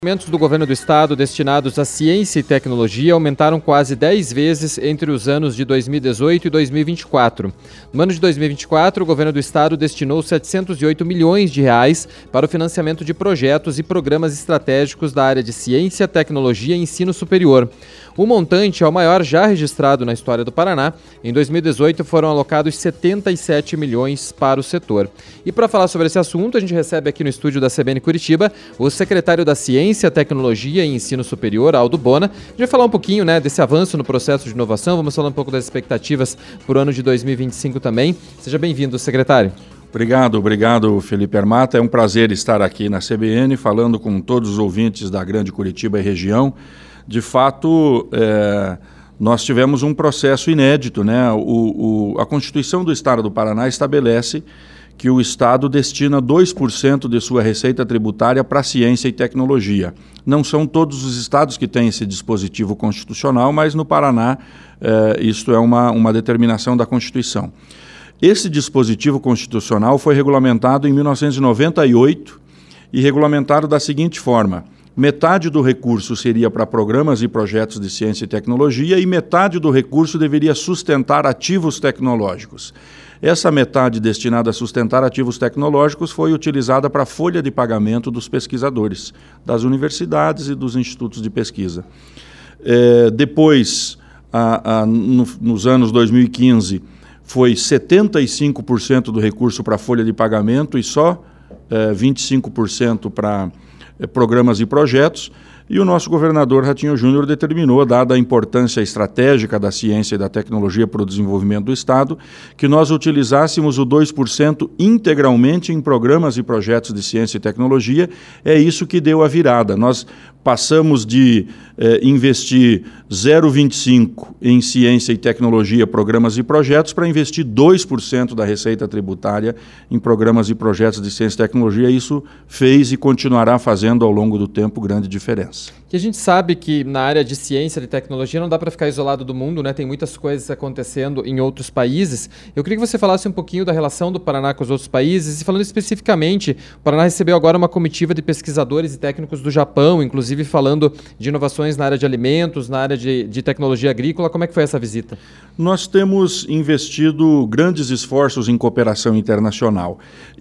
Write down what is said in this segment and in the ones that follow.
Os investimentos do governo do estado destinados à ciência e tecnologia aumentaram quase 10 vezes entre os anos de 2018 e 2024. No ano de 2024, o governo do estado destinou 708 milhões de reais para o financiamento de projetos e programas estratégicos da área de ciência, tecnologia e ensino superior. O montante é o maior já registrado na história do Paraná. Em 2018 foram alocados 77 milhões para o setor. E para falar sobre esse assunto, a gente recebe aqui no estúdio da CBN Curitiba o secretário da Ciência, Tecnologia e Ensino Superior, Aldo Bona. A gente vai falar um pouquinho, desse avanço no processo de inovação, vamos falar um pouco das expectativas para o ano de 2025 também. Seja bem-vindo, secretário. Obrigado, Felipe Armata. É um prazer estar aqui na CBN falando com todos os ouvintes da Grande Curitiba e região. De fato, nós tivemos um processo inédito, né? A Constituição do Estado do Paraná estabelece que o Estado destina 2% de sua receita tributária para ciência e tecnologia. Não são todos os estados que têm esse dispositivo constitucional, mas no Paraná isto é uma determinação da Constituição. Esse dispositivo constitucional foi regulamentado em 1998 e regulamentado da seguinte forma: metade do recurso seria para programas e projetos de ciência e tecnologia e metade do recurso deveria sustentar ativos tecnológicos. Essa metade destinada a sustentar ativos tecnológicos foi utilizada para a folha de pagamento dos pesquisadores, das universidades e dos institutos de pesquisa. Depois, nos anos 2015, foi 75% do recurso para a folha de pagamento e só 25% para programas e projetos, e o nosso governador Ratinho Júnior determinou, dada a importância estratégica da ciência e da tecnologia para o desenvolvimento do Estado, que nós utilizássemos o 2% integralmente em programas e projetos de ciência e tecnologia. É isso que deu a virada. Nós passamos de investir 0,25% em ciência e tecnologia, programas e projetos, para investir 2% da receita tributária em programas e projetos de ciência e tecnologia. Isso fez e continuará fazendo ao longo do tempo grande diferença. Que a gente sabe que na área de ciência e tecnologia não dá para ficar isolado do mundo, né? Tem muitas coisas acontecendo em outros países. Eu queria que você falasse um pouquinho da relação do Paraná com os outros países e, falando especificamente, o Paraná recebeu agora uma comitiva de pesquisadores e técnicos do Japão, inclusive falando de inovações na área de alimentos, na área de tecnologia agrícola. Como é que foi essa visita? Nós temos investido grandes esforços em cooperação internacional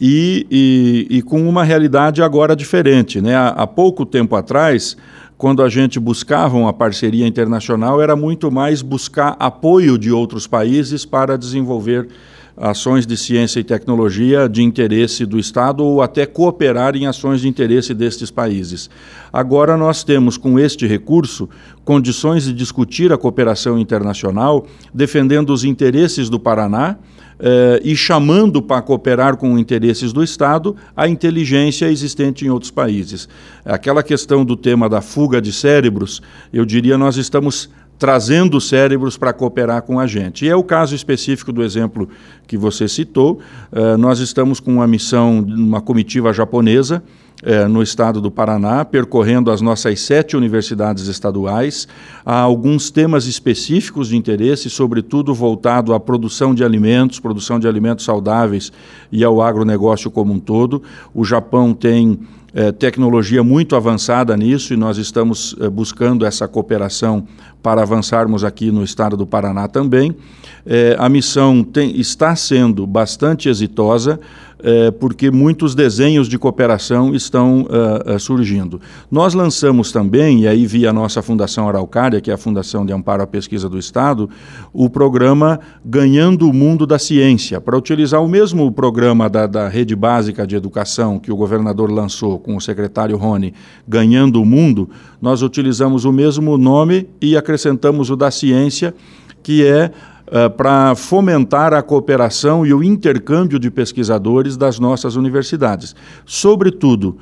e com uma realidade agora diferente, né? Há pouco tempo atrás, quando a gente buscava uma parceria internacional, era muito mais buscar apoio de outros países para desenvolver ações de ciência e tecnologia de interesse do Estado ou até cooperar em ações de interesse destes países. Agora nós temos, com este recurso, condições de discutir a cooperação internacional, defendendo os interesses do Paraná, e chamando para cooperar com interesses do Estado a inteligência existente em outros países. Aquela questão do tema da fuga de cérebros, eu diria, nós estamos trazendo cérebros para cooperar com a gente. E é o caso específico do exemplo que você citou. Nós estamos com uma missão, uma comitiva japonesa, no estado do Paraná, percorrendo as nossas 7 universidades estaduais. Há alguns temas específicos de interesse, sobretudo voltado à produção de alimentos saudáveis e ao agronegócio como um todo. O Japão tem tecnologia muito avançada nisso e nós estamos buscando essa cooperação para avançarmos aqui no estado do Paraná também. A missão está sendo bastante exitosa, porque muitos desenhos de cooperação estão surgindo. Nós lançamos também, e aí via a nossa Fundação Araucária, que é a Fundação de Amparo à Pesquisa do Estado, o programa Ganhando o Mundo da Ciência, para utilizar o mesmo programa da Rede Básica de Educação que o governador lançou com o secretário Rony, Ganhando o Mundo. Nós utilizamos o mesmo nome e acrescentamos o da ciência, que é para fomentar a cooperação e o intercâmbio de pesquisadores das nossas universidades. Sobretudo,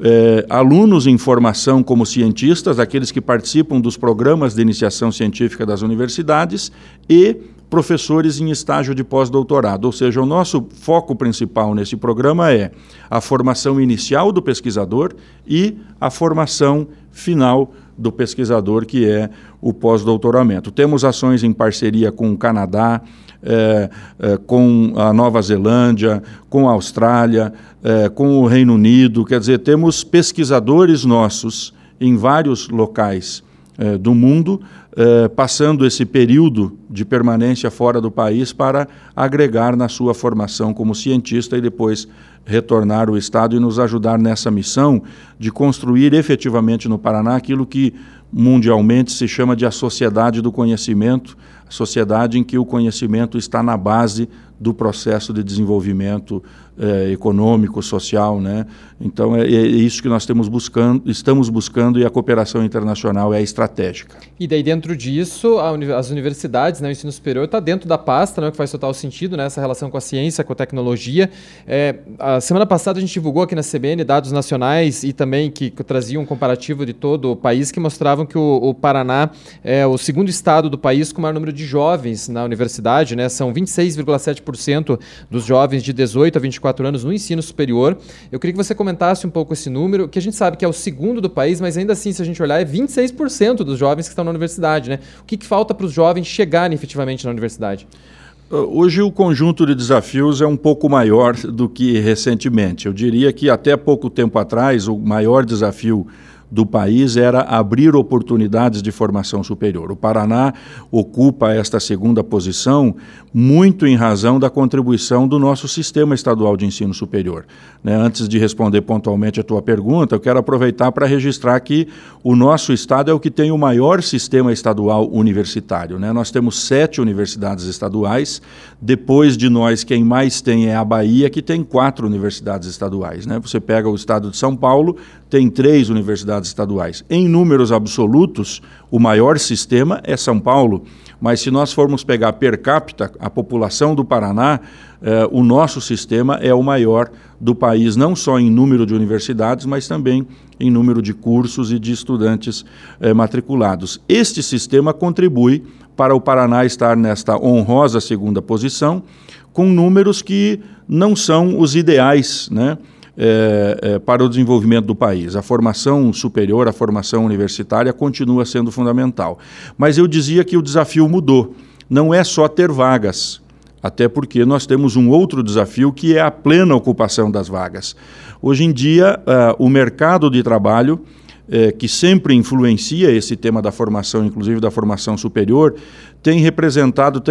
alunos em formação como cientistas, aqueles que participam dos programas de iniciação científica das universidades, e professores em estágio de pós-doutorado. Ou seja, o nosso foco principal nesse programa é a formação inicial do pesquisador e a formação final do pesquisador, que é o pós-doutoramento. Temos ações em parceria com o Canadá, com a Nova Zelândia, com a Austrália, com o Reino Unido. Quer dizer, temos pesquisadores nossos em vários locais do mundo, passando esse período de permanência fora do país para agregar na sua formação como cientista e depois retornar ao Estado e nos ajudar nessa missão de construir efetivamente no Paraná aquilo que mundialmente se chama de a sociedade do conhecimento, a sociedade em que o conhecimento está na base do processo de desenvolvimento econômico, social, né? Então é isso que nós estamos buscando e a cooperação internacional é estratégica. E daí dentro disso, as universidades, né, o ensino superior está dentro da pasta, né, que faz total sentido, né, essa relação com a ciência, com a tecnologia. A semana passada a gente divulgou aqui na CBN dados nacionais e também que traziam um comparativo de todo o país que mostravam que o Paraná é o segundo estado do país com o maior número de jovens na universidade, né? São 26,7% dos jovens de 18 a 24 anos no ensino superior. Eu queria que você comentasse um pouco esse número, que a gente sabe que é o segundo do país, mas ainda assim, se a gente olhar, é 26% dos jovens que estão na universidade, né? O que falta para os jovens chegarem efetivamente na universidade? Hoje o conjunto de desafios é um pouco maior do que recentemente. Eu diria que até pouco tempo atrás o maior desafio do país era abrir oportunidades de formação superior. O Paraná ocupa esta segunda posição muito em razão da contribuição do nosso sistema estadual de ensino superior. Né? Antes de responder pontualmente a tua pergunta, eu quero aproveitar para registrar que o nosso estado é o que tem o maior sistema estadual universitário. Né? Nós temos 7 universidades estaduais, depois de nós quem mais tem é a Bahia, que tem 4 universidades estaduais. Né? Você pega o estado de São Paulo, tem 3 universidades estaduais. Em números absolutos, o maior sistema é São Paulo, mas se nós formos pegar per capita, a população do Paraná, o nosso sistema é o maior do país, não só em número de universidades, mas também em número de cursos e de estudantes matriculados. Este sistema contribui para o Paraná estar nesta honrosa segunda posição, com números que não são os ideais, né? Para o desenvolvimento do país. A formação superior, a formação universitária continua sendo fundamental. Mas eu dizia que o desafio mudou. Não é só ter vagas, até porque nós temos um outro desafio que é a plena ocupação das vagas. Hoje em dia, o mercado de trabalho, que sempre influencia esse tema da formação, inclusive da formação superior, tem representado,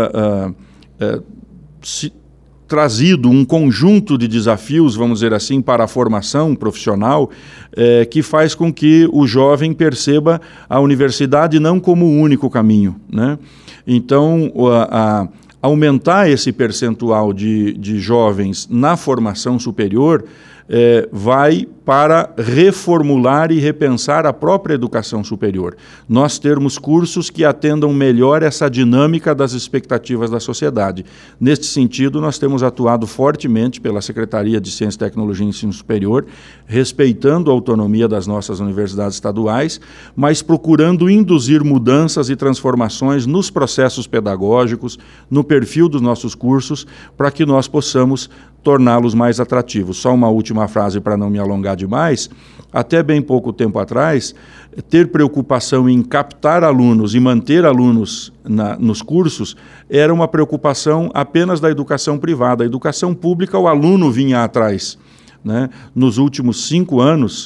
trazido um conjunto de desafios, vamos dizer assim, para a formação profissional, que faz com que o jovem perceba a universidade não como o único caminho, né? Então, aumentar esse percentual de jovens na formação superior vai para reformular e repensar a própria educação superior. Nós termos cursos que atendam melhor essa dinâmica das expectativas da sociedade. Neste sentido, nós temos atuado fortemente pela Secretaria de Ciência, Tecnologia e Ensino Superior, respeitando a autonomia das nossas universidades estaduais, mas procurando induzir mudanças e transformações nos processos pedagógicos, no perfil dos nossos cursos, para que nós possamos torná-los mais atrativos. Só uma última frase para não me alongar demais. Até bem pouco tempo atrás, ter preocupação em captar alunos e manter alunos nos cursos era uma preocupação apenas da educação privada. A educação pública, o aluno vinha atrás, né? Nos últimos 5 anos,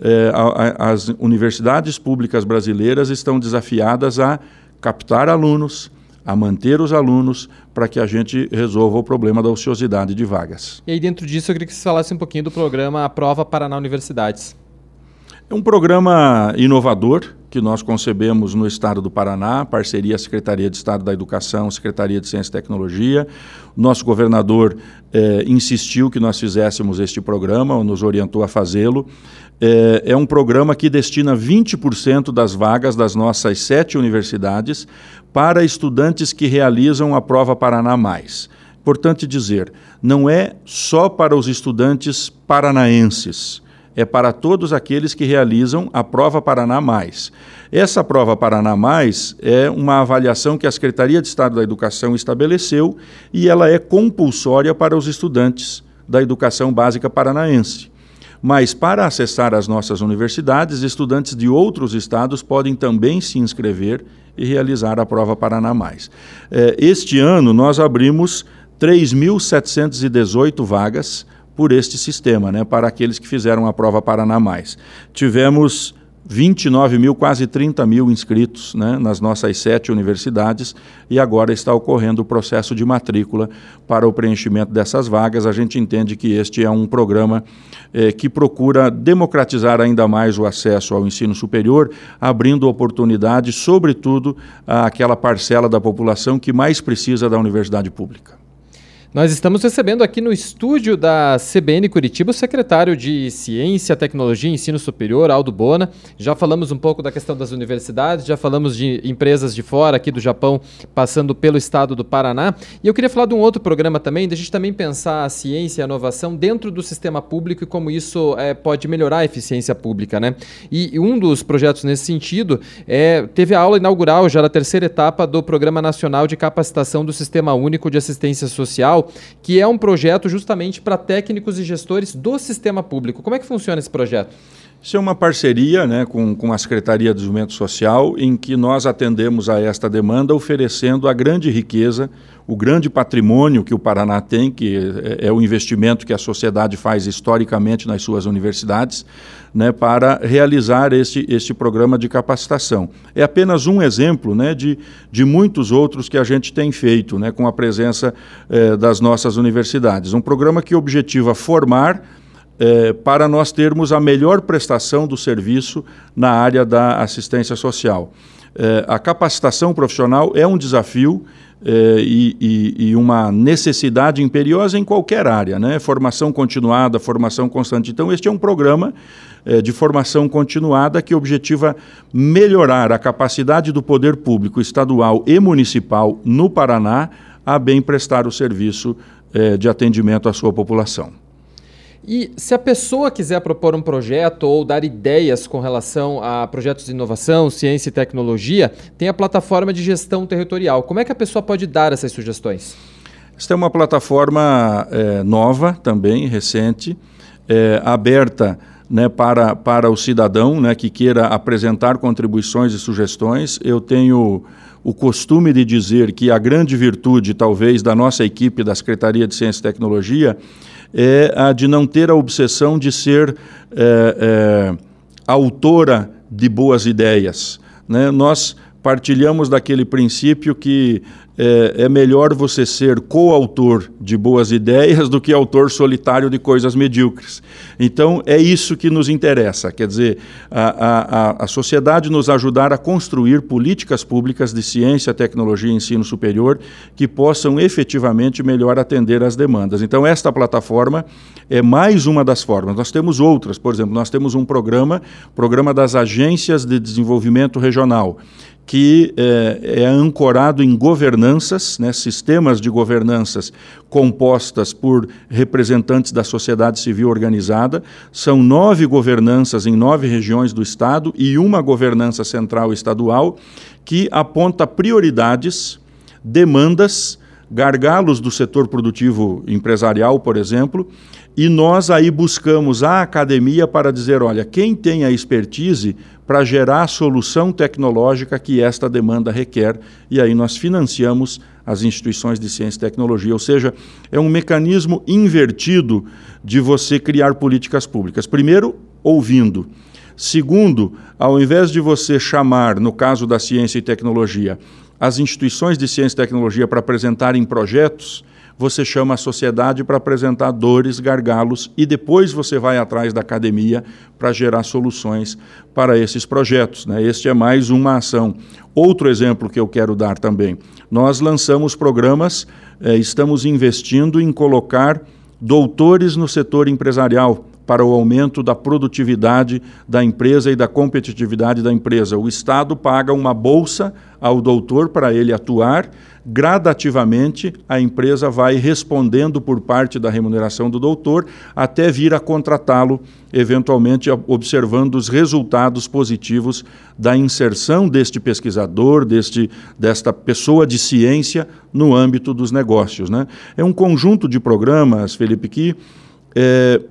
as universidades públicas brasileiras estão desafiadas a captar alunos, a manter os alunos para que a gente resolva o problema da ociosidade de vagas. E aí dentro disso eu queria que você falasse um pouquinho do programa Aprova Paraná Universidades. É um programa inovador que nós concebemos no estado do Paraná, parceria Secretaria de Estado da Educação, Secretaria de Ciência e Tecnologia. Nosso governador insistiu que nós fizéssemos este programa, nos orientou a fazê-lo. É um programa que destina 20% das vagas das nossas 7 universidades para estudantes que realizam a prova Paraná Mais. Importante dizer, não é só para os estudantes paranaenses, é para todos aqueles que realizam a prova Paraná Mais. Essa prova Paraná Mais é uma avaliação que a Secretaria de Estado da Educação estabeleceu e ela é compulsória para os estudantes da educação básica paranaense. Mas para acessar as nossas universidades, estudantes de outros estados podem também se inscrever e realizar a prova Paraná Mais. Este ano nós abrimos 3.718 vagas por este sistema, né, para aqueles que fizeram a prova Paraná Mais. Tivemos 29 mil, quase 30 mil inscritos, né, nas nossas 7 universidades, e agora está ocorrendo o processo de matrícula para o preenchimento dessas vagas. A gente entende que este é um programa que procura democratizar ainda mais o acesso ao ensino superior, abrindo oportunidade, sobretudo, àquela parcela da população que mais precisa da universidade pública. Nós estamos recebendo aqui no estúdio da CBN Curitiba o secretário de Ciência, Tecnologia e Ensino Superior, Aldo Bona. Já falamos um pouco da questão das universidades, já falamos de empresas de fora, aqui do Japão, passando pelo estado do Paraná. E eu queria falar de um outro programa também, da gente também pensar a ciência e a inovação dentro do sistema público e como isso pode melhorar a eficiência pública, né? E um dos projetos nesse sentido teve a aula inaugural já da 3ª etapa do Programa Nacional de Capacitação do Sistema Único de Assistência Social, que é um projeto justamente para técnicos e gestores do sistema público. Como é que funciona esse projeto? Isso é uma parceria, né, com a Secretaria de Desenvolvimento Social, em que nós atendemos a esta demanda, oferecendo a grande riqueza, o grande patrimônio que o Paraná tem, que é o investimento que a sociedade faz historicamente nas suas universidades, né, para realizar este programa de capacitação. É apenas um exemplo, né, de muitos outros que a gente tem feito, né, com a presença das nossas universidades. Um programa que objetiva formar para nós termos a melhor prestação do serviço na área da assistência social. A capacitação profissional é um desafio e uma necessidade imperiosa em qualquer área, né? Formação continuada, formação constante. Então, este é um programa de formação continuada que objetiva melhorar a capacidade do poder público estadual e municipal no Paraná a bem prestar o serviço de atendimento à sua população. E se a pessoa quiser propor um projeto ou dar ideias com relação a projetos de inovação, ciência e tecnologia, tem a plataforma de gestão territorial. Como é que a pessoa pode dar essas sugestões? Esta é uma plataforma nova também, recente, aberta, né, para o cidadão, né, que queira apresentar contribuições e sugestões. Eu tenho o costume de dizer que a grande virtude, talvez, da nossa equipe da Secretaria de Ciência e Tecnologia é a de não ter a obsessão de ser autora de boas ideias, né? Nós partilhamos daquele princípio que é melhor você ser coautor de boas ideias do que autor solitário de coisas medíocres. Então, é isso que nos interessa, quer dizer, a sociedade nos ajudar a construir políticas públicas de ciência, tecnologia e ensino superior que possam efetivamente melhor atender às demandas. Então, esta plataforma é mais uma das formas. Nós temos outras, por exemplo, nós temos um programa das agências de desenvolvimento regional, que é ancorado em governanças, né, sistemas de governanças compostas por representantes da sociedade civil organizada. São 9 governanças em 9 regiões do estado e uma governança central estadual que aponta prioridades, demandas, gargalos do setor produtivo empresarial, por exemplo, e nós aí buscamos a academia para dizer, olha, quem tem a expertise para gerar a solução tecnológica que esta demanda requer, e aí nós financiamos as instituições de ciência e tecnologia, ou seja, é um mecanismo invertido de você criar políticas públicas. Primeiro, ouvindo. Segundo, ao invés de você chamar, no caso da ciência e tecnologia, as instituições de ciência e tecnologia para apresentarem projetos, você chama a sociedade para apresentar dores, gargalos, e depois você vai atrás da academia para gerar soluções para esses projetos, né? Este é mais uma ação. Outro exemplo que eu quero dar também, nós lançamos programas, estamos investindo em colocar doutores no setor empresarial, para o aumento da produtividade da empresa e da competitividade da empresa. O Estado paga uma bolsa ao doutor para ele atuar. Gradativamente, a empresa vai respondendo por parte da remuneração do doutor até vir a contratá-lo, eventualmente observando os resultados positivos da inserção deste pesquisador, desta pessoa de ciência no âmbito dos negócios, né? É um conjunto de programas, Felipe, que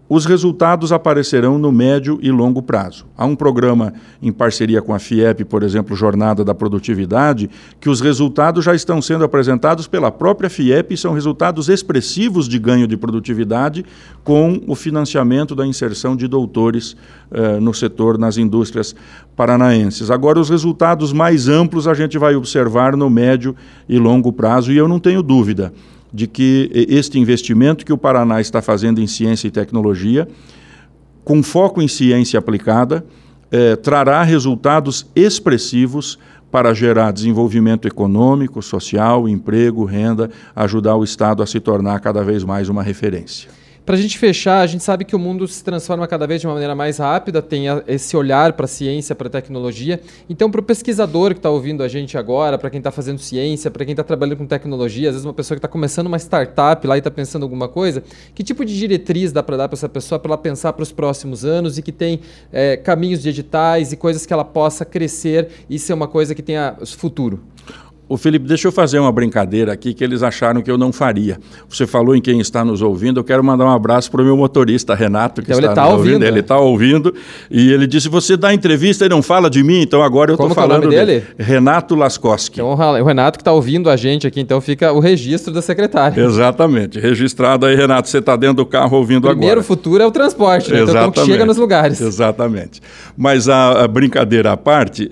os resultados aparecerão no médio e longo prazo. Há um programa em parceria com a FIEP, por exemplo, Jornada da Produtividade, que os resultados já estão sendo apresentados pela própria FIEP e são resultados expressivos de ganho de produtividade com o financiamento da inserção de doutores no setor, nas indústrias paranaenses. Agora, os resultados mais amplos a gente vai observar no médio e longo prazo, e eu não tenho dúvida de que este investimento que o Paraná está fazendo em ciência e tecnologia, com foco em ciência aplicada, trará resultados expressivos para gerar desenvolvimento econômico, social, emprego, renda, ajudar o Estado a se tornar cada vez mais uma referência. Para a gente fechar, a gente sabe que o mundo se transforma cada vez de uma maneira mais rápida, tem esse olhar para a ciência, para a tecnologia. Então, para o pesquisador que está ouvindo a gente agora, para quem está fazendo ciência, para quem está trabalhando com tecnologia, às vezes uma pessoa que está começando uma startup lá e está pensando alguma coisa, que tipo de diretriz dá para dar para essa pessoa para ela pensar para os próximos anos e que tem caminhos de editais e coisas que ela possa crescer e ser uma coisa que tenha futuro? Ô Felipe, deixa eu fazer uma brincadeira aqui que eles acharam que eu não faria. Você falou em quem está nos ouvindo, eu quero mandar um abraço para o meu motorista, Renato, que então está nos ouvindo. Ele está ouvindo e ele disse, você dá entrevista e não fala de mim, então agora eu estou falando é o nome dele? Renato Laskowski. Então, o Renato que está ouvindo a gente aqui, então fica o registro da secretária. Exatamente, registrado aí, Renato, você está dentro do carro ouvindo agora. Primeiro futuro é o transporte, né? Então que chega nos lugares. Exatamente. Mas a brincadeira à parte,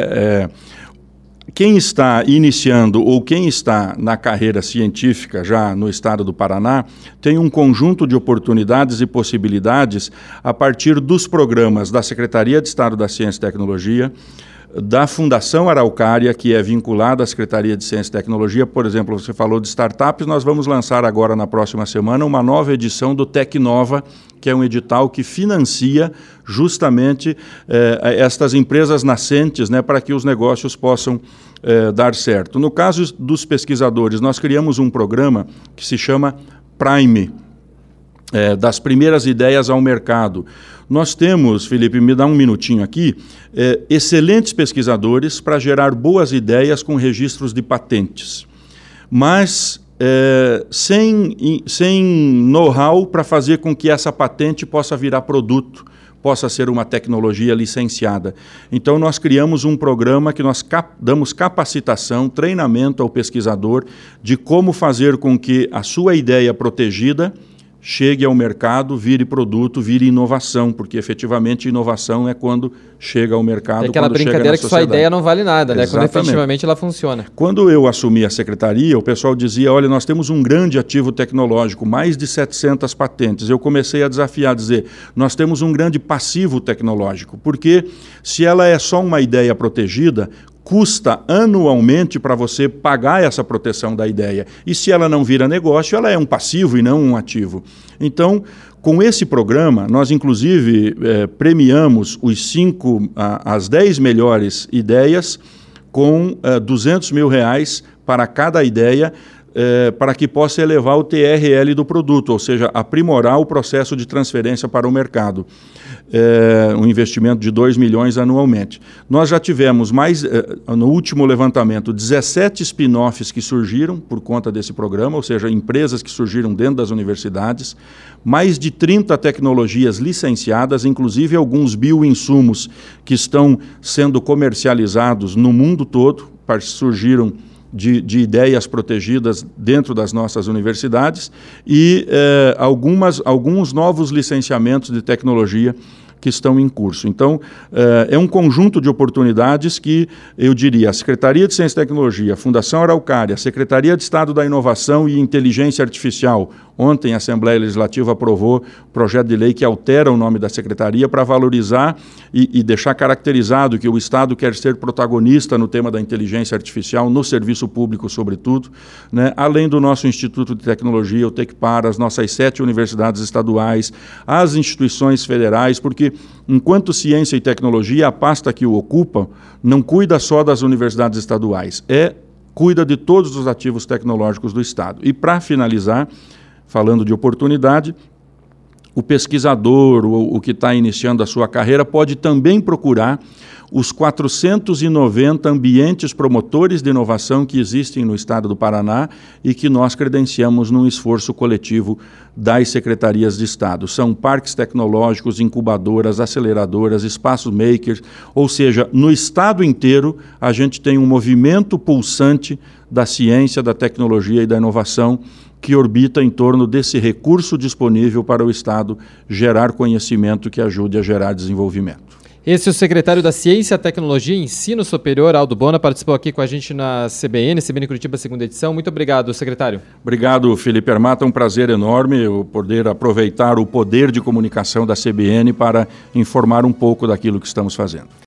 quem está iniciando ou quem está na carreira científica já no estado do Paraná tem um conjunto de oportunidades e possibilidades a partir dos programas da Secretaria de Estado da Ciência e Tecnologia, da Fundação Araucária, que é vinculada à Secretaria de Ciência e Tecnologia. Por exemplo, você falou de startups, nós vamos lançar agora na próxima semana uma nova edição do Tecnova, que é um edital que financia justamente estas empresas nascentes, né, para que os negócios possam dar certo. No caso dos pesquisadores, nós criamos um programa que se chama Prime, das primeiras ideias ao mercado. Nós temos, Felipe, me dá um minutinho aqui, excelentes pesquisadores para gerar boas ideias com registros de patentes, mas sem know-how para fazer com que essa patente possa virar produto, possa ser uma tecnologia licenciada. Então, nós criamos um programa que nós damos capacitação, treinamento ao pesquisador de como fazer com que a sua ideia protegida chegue ao mercado, vire produto, vire inovação, porque efetivamente inovação é quando chega ao mercado, é aquela quando chega na brincadeira que sociedade. sua ideia não vale nada, né? Exatamente. Quando efetivamente ela funciona. Quando eu assumi a secretaria, o pessoal dizia, olha, nós temos um grande ativo tecnológico, mais de 700 patentes. Eu comecei a desafiar, a dizer, nós temos um grande passivo tecnológico, porque se ela é só uma ideia protegida, custa anualmente para você pagar essa proteção da ideia. E se ela não vira negócio, ela é um passivo e não um ativo. Então, com esse programa, nós inclusive premiamos as 10 melhores ideias com R$200 mil para cada ideia, para que possa elevar o TRL do produto, ou seja, aprimorar o processo de transferência para o mercado. Um investimento de 2 milhões anualmente. Nós já tivemos no último levantamento, 17 spin-offs que surgiram por conta desse programa, ou seja, empresas que surgiram dentro das universidades, mais de 30 tecnologias licenciadas, inclusive alguns bioinsumos que estão sendo comercializados no mundo todo, surgiram de ideias protegidas dentro das nossas universidades e alguns novos licenciamentos de tecnologia que estão em curso. Então, é um conjunto de oportunidades que, eu diria, a Secretaria de Ciência e Tecnologia, a Fundação Araucária, a Secretaria de Estado da Inovação e Inteligência Artificial, ontem a Assembleia Legislativa aprovou projeto de lei que altera o nome da Secretaria para valorizar e deixar caracterizado que o Estado quer ser protagonista no tema da inteligência artificial, no serviço público, sobretudo, né? Além do nosso Instituto de Tecnologia, o TecPar, as nossas 7 universidades estaduais, as instituições federais, porque enquanto ciência e tecnologia, a pasta que o ocupa não cuida só das universidades estaduais, cuida de todos os ativos tecnológicos do Estado. E para finalizar, falando de oportunidade, o pesquisador, o que está iniciando a sua carreira, pode também procurar os 490 ambientes promotores de inovação que existem no estado do Paraná e que nós credenciamos num esforço coletivo das secretarias de Estado. São parques tecnológicos, incubadoras, aceleradoras, espaços makers, ou seja, no estado inteiro a gente tem um movimento pulsante da ciência, da tecnologia e da inovação que orbita em torno desse recurso disponível para o Estado gerar conhecimento que ajude a gerar desenvolvimento. Esse é o secretário da Ciência, Tecnologia e Ensino Superior, Aldo Bona, participou aqui com a gente na CBN Curitiba, segunda edição. Muito obrigado, secretário. Obrigado, Felipe Armata. Um prazer enorme eu poder aproveitar o poder de comunicação da CBN para informar um pouco daquilo que estamos fazendo.